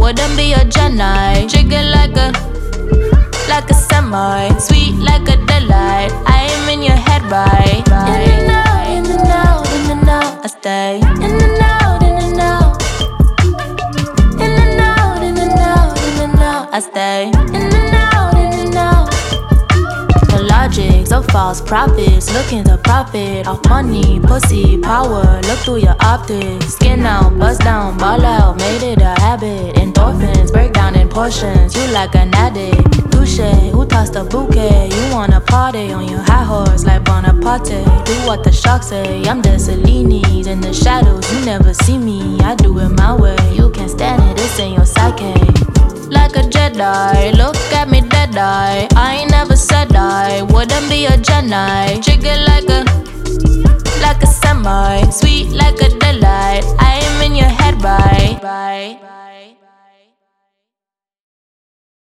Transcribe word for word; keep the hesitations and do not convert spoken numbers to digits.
wouldn't be a Jedi. Trigger like a, like a semi, sweet like a delight. I am in your head, right? In and out, in and out, in and out. I stay in and out, in and out, in and out, in and out, in and out. I stay in and out, in and out. The logic of false prophets, looking to profit off money, pussy, power. Look through your optics, skin out, bust down, ball out, made it a habit. Endorphins break down in portions, you like an addict. Touche, who tossed the bouquet? You wanna party on your high horse like Bonaparte. Do what the sharks say, I'm the Cellini's in the shadows. You never see me, I do it my way. You can't stand it, it's in your psyche. Like a Jedi, look at me dead eye. I ain't never said I wouldn't be a Jedi. Trigger like a, like a semi, sweet like a delight. I am in your head, right?